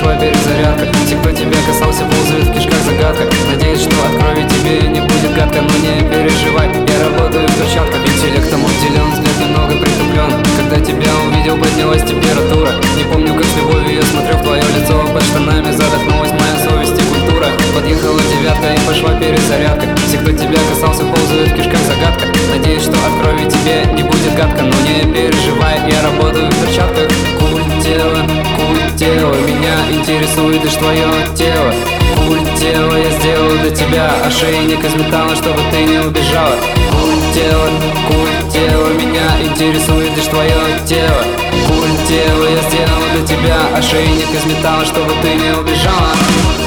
пошла перезарядка. Все, кто тебя касался, ползают в кишках загадка. Надеюсь, что от крови тебе не будет гадко, но не переживай, я работаю в перчатках. Интеллектом обделен, взгляд немного притуплен. Когда тебя увидел, поднялась температура. Не помню, как с любовью я смотрю в твое лицо. Под штанами задохнулась моя совесть и культура. Подъехала девятка и пошла перезарядка. Все, кто тебя касался, ползают в кишках загадка. Надеюсь, что от крови тебе не будет гадко, но не переживай, я работаю в перчатках. Культ тела, меня интересует лишь твое тело. Культ тела, я сделал для тебя ошейник из металла, чтобы ты не убежала. Культ тела, меня интересует лишь твое тело. Культ тела, я сделал для тебя ошейник из металла, чтобы ты не убежала.